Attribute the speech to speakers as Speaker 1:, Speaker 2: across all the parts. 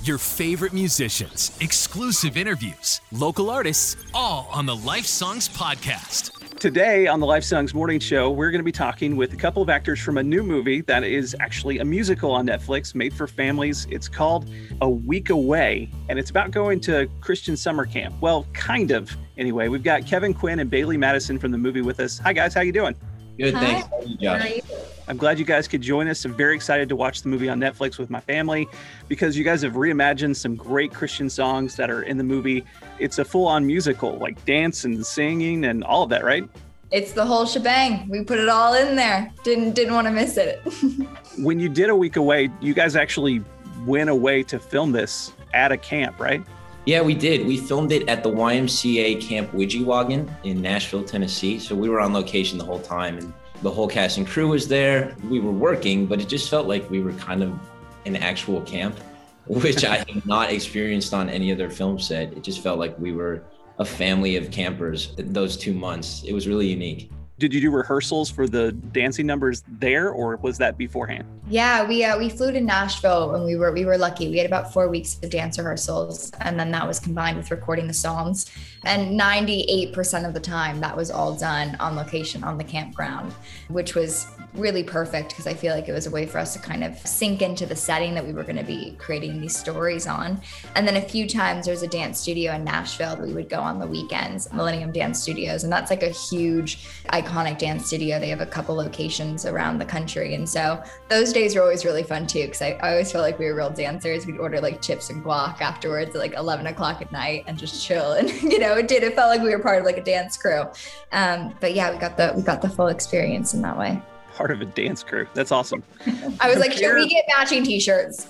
Speaker 1: Your favorite musicians, exclusive interviews, local artists, all on the Life Songs podcast.
Speaker 2: Today on the Life Songs Morning Show, we're going to be talking with a couple of actors from a new movie that is actually a musical on Netflix made for families. It's called A Week Away, and it's about going to Christian summer camp. Well, kind of. Anyway, we've got Kevin Quinn and Bailey Madison from the movie with us. Hi, guys. How you doing?
Speaker 3: Good, thanks. How are you, Josh?
Speaker 4: How are you?
Speaker 2: I'm glad you guys could join us. I'm very excited to watch the movie on Netflix with my family because you guys have reimagined some great Christian songs that are in the movie. It's a full-on musical, like dance and singing and all of that, right?
Speaker 4: It's the whole shebang. We put it all in there. Didn't want to miss it.
Speaker 2: When you did A Week Away, you guys actually went away to film this at a camp, right?
Speaker 3: Yeah, we did. We filmed it at the YMCA Camp Widgiewagon in Nashville, Tennessee. So we were on location the whole time, and the whole cast and crew was there. We were working, but it just felt like we were kind of an actual camp, which I have not experienced on any other film set. It just felt like we were a family of campers those 2 months. It was really unique.
Speaker 2: Did you do rehearsals for the dancing numbers there, or was that beforehand?
Speaker 4: Yeah, we flew to Nashville and we were lucky. We had about 4 weeks of dance rehearsals, and then that was combined with recording the songs. And 98% of the time, that was all done on location on the campground, which was really perfect because I feel like it was a way for us to kind of sink into the setting that we were going to be creating these stories on. And then a few times there's a dance studio in Nashville that we would go on the weekends, Millennium Dance Studios, and that's like a huge iconic dance studio. They have a couple locations around the country, and so those days were always really fun too because I always felt like we were real dancers. We'd order like chips and guac afterwards at like 11 o'clock at night and just chill, and it felt like we were part of like a dance crew. But yeah, we got the full experience in that way.
Speaker 2: Part of a dance crew. That's awesome.
Speaker 4: I was like, should we get matching t-shirts?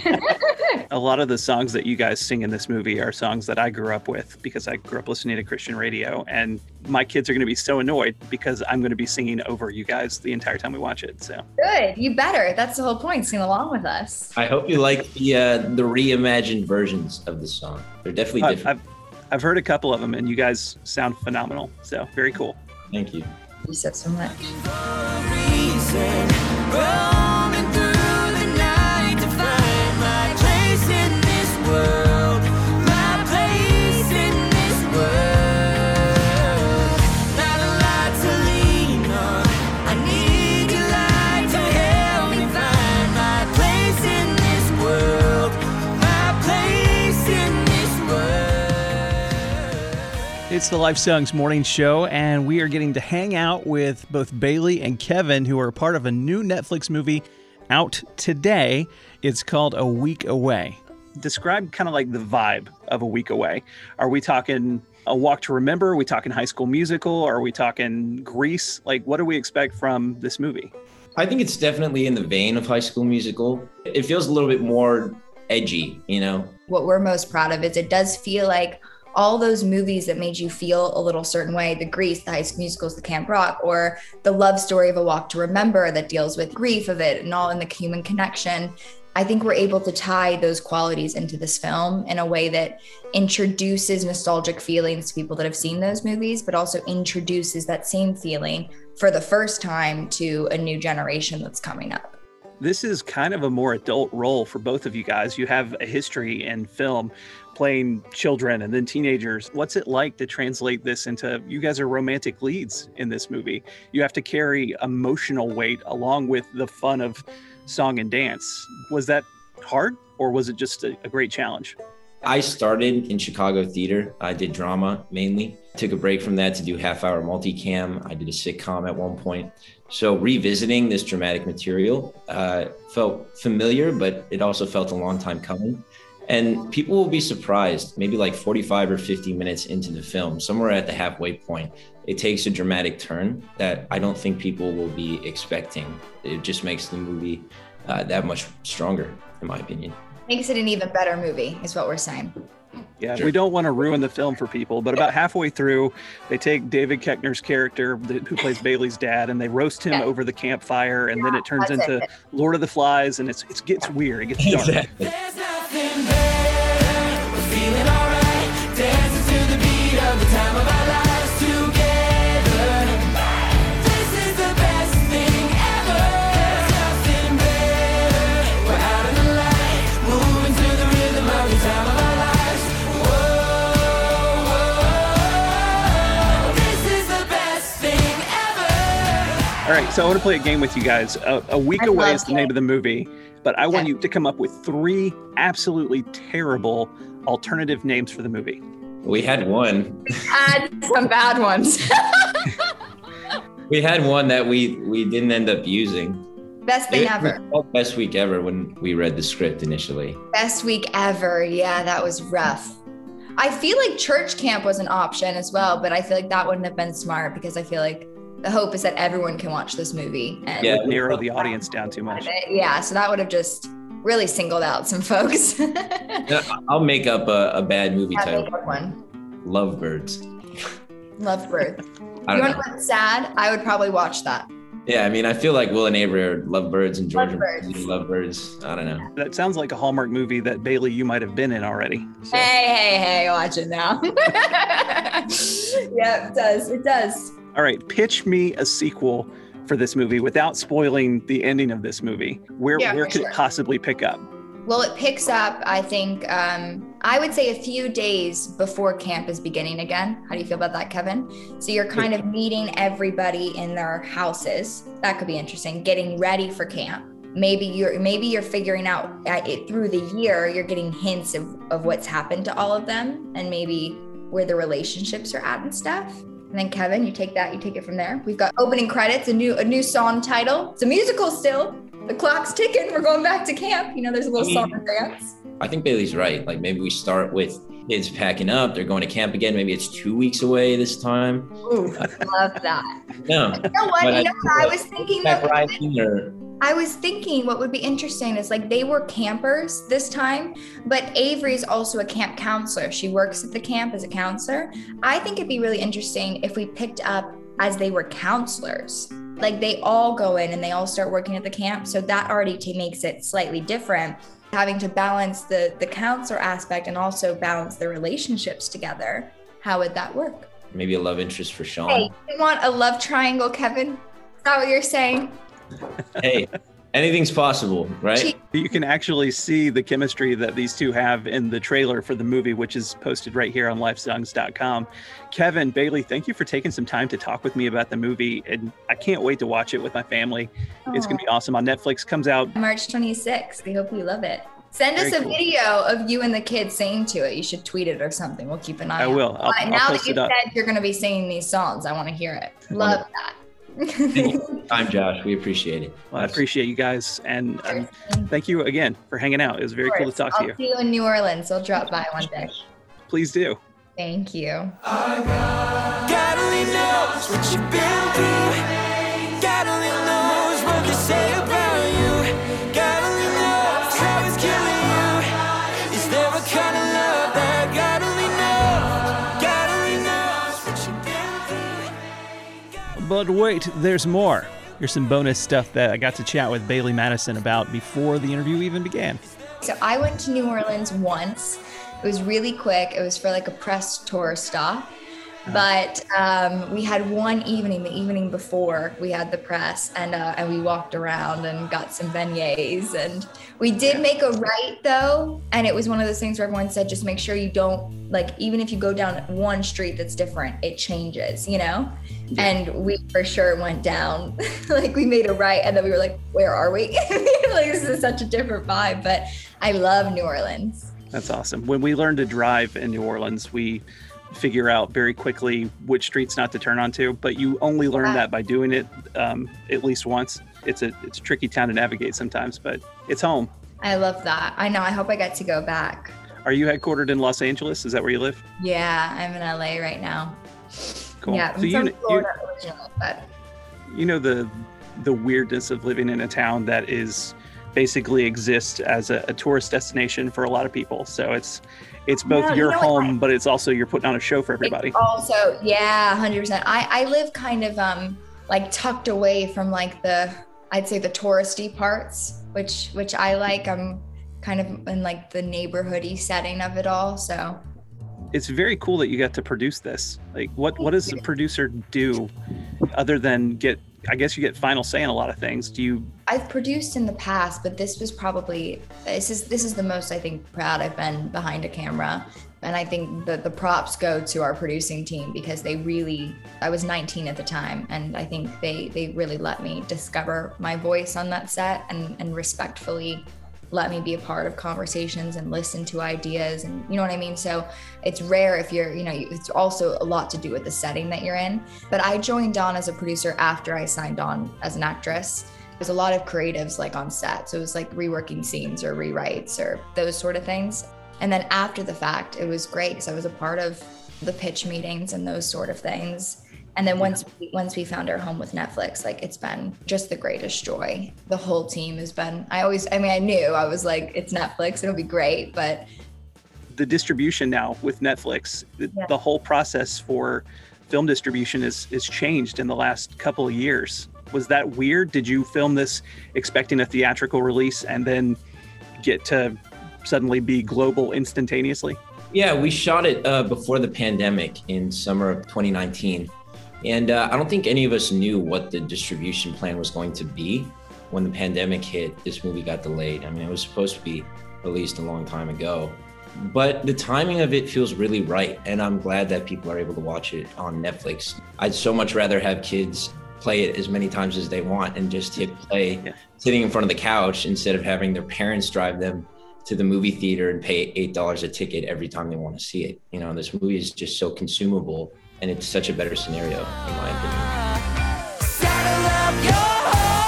Speaker 2: A lot of the songs that you guys sing in this movie are songs that I grew up with because I grew up listening to Christian radio, and my kids are going to be so annoyed because I'm going to be singing over you guys the entire time we watch it. So
Speaker 4: good. You better. That's the whole point. Sing along with us.
Speaker 3: I hope you like the reimagined versions of the song. They're definitely different.
Speaker 2: I've heard a couple of them, and you guys sound phenomenal. So very cool.
Speaker 3: Thank you.
Speaker 4: You said so much.
Speaker 5: Roaming through the night to find my place in this world, my place in this world. Not a lot to lean on. I need your light to help me find my place in this world, my place in this world.
Speaker 2: It's the Life Songs Morning Show, and we are getting to hang out with both Bailey and Kevin, who are part of a new Netflix movie out today. It's called A Week Away. Describe kind of like the vibe of A Week Away. Are we talking A Walk to Remember? Are we talking High School Musical? Are we talking Grease? Like, what do we expect from this movie?
Speaker 3: I think it's definitely in the vein of High School Musical. It feels a little bit more edgy,
Speaker 4: What we're most proud of is it does feel like all those movies that made you feel a little certain way, the Grease, the High School Musicals, the Camp Rock, or the love story of A Walk to Remember that deals with grief of it and all in the human connection. I think we're able to tie those qualities into this film in a way that introduces nostalgic feelings to people that have seen those movies, but also introduces that same feeling for the first time to a new generation that's coming up.
Speaker 2: This is kind of a more adult role for both of you guys. You have a history in film playing children and then teenagers. What's it like to translate this into, you guys are romantic leads in this movie. You have to carry emotional weight along with the fun of song and dance. Was that hard, or was it just a great challenge?
Speaker 3: I started in Chicago theater. I did drama mainly. Took a break from that to do half-hour multicam. I did a sitcom at one point. So revisiting this dramatic material felt familiar, but it also felt a long time coming. And people will be surprised, maybe like 45 or 50 minutes into the film, somewhere at the halfway point, it takes a dramatic turn that I don't think people will be expecting. It just makes the movie that much stronger, in my opinion.
Speaker 4: Makes it an even better movie, is what we're saying.
Speaker 2: Yeah, sure. We don't want to ruin the film for people, but about halfway through, they take David Koechner's character, who plays Bailey's dad, and they roast him over the campfire, and then it turns into Lord of the Flies, and it gets weird. It gets dark.
Speaker 3: Exactly.
Speaker 5: There's nothing better. We're feeling alright, dancing to the beat of the time of our lives together. This is the best thing ever. There's nothing better. We're out in the light, moving to the rhythm
Speaker 2: So I want to play a game with you guys. A Week
Speaker 4: I
Speaker 2: Away
Speaker 4: love
Speaker 2: is the name of the movie, but I want
Speaker 4: Okay.
Speaker 2: you to come up with 3 absolutely terrible alternative names for the movie.
Speaker 3: We had one.
Speaker 4: Add some bad ones.
Speaker 3: We had one that we didn't end up using.
Speaker 4: Best thing
Speaker 3: It was
Speaker 4: ever.
Speaker 3: called Best Week Ever when we read the script initially.
Speaker 4: Best week ever. Yeah, that was rough. I feel like church camp was an option as well, but I feel like that wouldn't have been smart because I feel like the hope is that everyone can watch this movie. And
Speaker 3: Yeah.
Speaker 2: Narrow the audience down too much.
Speaker 4: Yeah, so that would have just really singled out some folks.
Speaker 3: I'll make up a bad movie
Speaker 4: That
Speaker 3: title.
Speaker 4: was a good one.
Speaker 3: Lovebirds.
Speaker 4: Lovebird.
Speaker 3: I
Speaker 4: You
Speaker 3: don't
Speaker 4: want
Speaker 3: know.
Speaker 4: to put sad? I would probably watch that.
Speaker 3: Yeah, I mean, I feel like Will and Avery are lovebirds and George
Speaker 4: Lovebirds.
Speaker 3: and lovebirds. I don't know.
Speaker 2: That sounds like a Hallmark movie that Bailey, you might have been in already. So,
Speaker 4: Hey, watch it now. Yeah, it does. It does.
Speaker 2: all right, pitch me a sequel for this movie without spoiling the ending of this movie. Where
Speaker 4: Yeah, for
Speaker 2: could
Speaker 4: sure.
Speaker 2: it possibly pick up?
Speaker 4: Well, it picks up, I think, I would say a few days before camp is beginning again. How do you feel about that, Kevin? So you're kind of meeting everybody in their houses. That could be interesting. Getting ready for camp. Maybe you're figuring out it through the year. You're getting hints of what's happened to all of them, and maybe where the relationships are at and stuff. And then Kevin, you take it from there. We've got opening credits, a new song title. It's a musical still. The clock's ticking. We're going back to camp. You know, there's a little song and dance.
Speaker 3: I think Bailey's right. Like maybe we start with kids packing up. They're going to camp again. Maybe it's 2 weeks away this time.
Speaker 4: Ooh, love that.
Speaker 3: No.
Speaker 4: You know what?
Speaker 3: But
Speaker 4: I was thinking
Speaker 3: Back
Speaker 4: that
Speaker 3: riding or
Speaker 4: I was thinking what would be interesting is like they were campers this time, but Avery's also a camp counselor. She works at the camp as a counselor. I think it'd be really interesting if we picked up as they were counselors. Like they all go in and they all start working at the camp. So that already makes it slightly different. Having to balance the counselor aspect and also balance the relationships together. How would that work?
Speaker 3: maybe a love interest for Sean.
Speaker 4: Hey, you want a love triangle, Kevin? Is that what you're saying?
Speaker 3: Hey, anything's possible, right?
Speaker 2: You can actually see the chemistry that these two have in the trailer for the movie, which is posted right here on lifesongs.com. Kevin, Bailey, thank you for taking some time to talk with me about the movie. And I can't wait to watch it with my family. It's going to be awesome on Netflix. Comes out
Speaker 4: March 26th. We hope you love it. Send us
Speaker 2: Very
Speaker 4: a
Speaker 2: cool.
Speaker 4: video of you and the kids singing to it. You should tweet it or something. We'll keep an eye
Speaker 2: I
Speaker 4: out.
Speaker 2: will. I'll
Speaker 4: now
Speaker 2: post
Speaker 4: that you
Speaker 2: it up.
Speaker 4: said you're going to be singing these songs, I want to hear it. Love that.
Speaker 3: Time, Josh. We appreciate it.
Speaker 2: Well, I appreciate you guys. And thank you again for hanging out. It was very cool to talk to you.
Speaker 4: I'll see you in New Orleans. I'll drop by one day.
Speaker 2: Please do.
Speaker 4: Thank you.
Speaker 5: God only knows what you've been through. God only knows what they say about you. God only knows how it's killing you. Is there a kind of love that God only knows? God only knows what you've been through.
Speaker 2: But wait, there's more. Here's some bonus stuff that I got to chat with Bailey Madison about before the interview even began.
Speaker 4: So I went to New Orleans once. It was really quick. It was for like a press tour stop. But we had one evening, the evening before we had the press, and we walked around and got some beignets. And we did make a right though. And it was one of those things where everyone said, just make sure you don't, like, even if you go down one street that's different, it changes, you know? Yeah. And we for sure went down, like we made a right. And then we were like, where are we? Like, this is such a different vibe, but I love New Orleans.
Speaker 2: That's awesome. When we learn to drive in New Orleans, we figure out very quickly which streets not to turn onto, but you only learn that by doing it at least once. It's a tricky town to navigate sometimes, but it's home.
Speaker 4: I love that. I know. I hope I get to go back.
Speaker 2: Are you headquartered in Los Angeles? Is that where you live?
Speaker 4: Yeah, I'm in LA right now.
Speaker 2: Cool.
Speaker 4: Yeah, I'm
Speaker 2: So
Speaker 4: from Florida originally, but
Speaker 2: you know the weirdness of living in a town that is basically exists as a tourist destination for a lot of people. So it's both
Speaker 4: No,
Speaker 2: your
Speaker 4: you know
Speaker 2: home,
Speaker 4: what?
Speaker 2: but it's also you're putting on a show for everybody.
Speaker 4: it's also, yeah, 100%. I live kind of like tucked away from like I'd say the touristy parts, which I like. I'm kind of in like the neighborhoody setting of it all. So
Speaker 2: It's very cool that you got to produce this. Like what does a producer do other than I guess you get final say on a lot of things.
Speaker 4: I've produced in the past, but this is the most I think proud I've been behind a camera. And I think the props go to our producing team because I was 19 at the time, and I think they really let me discover my voice on that set and respectfully let me be a part of conversations and listen to ideas, and you know what I mean? So it's rare if you're, it's also a lot to do with the setting that you're in. But I joined on as a producer after I signed on as an actress. There's a lot of creatives like on set. So it was like reworking scenes or rewrites or those sort of things. And then after the fact, it was great because I was a part of the pitch meetings and those sort of things. And then once we found our home with Netflix, like it's been just the greatest joy. The whole team has been, I knew, I was like, it's Netflix, it'll be great, but.
Speaker 2: The distribution now with Netflix, the whole process for film distribution is changed in the last couple of years. Was that weird? Did you film this expecting a theatrical release and then get to suddenly be global instantaneously?
Speaker 3: Yeah, we shot it before the pandemic in summer of 2019. And I don't think any of us knew what the distribution plan was going to be. When the pandemic hit, this movie got delayed. I mean, it was supposed to be released a long time ago. But the timing of it feels really right. And I'm glad that people are able to watch it on Netflix. I'd so much rather have kids play it as many times as they want and just hit play sitting in front of the couch instead of having their parents drive them to the movie theater and pay $8 a ticket every time they want to see it. This movie is just so consumable, and it's such a better scenario, in my opinion.
Speaker 5: Saddle up your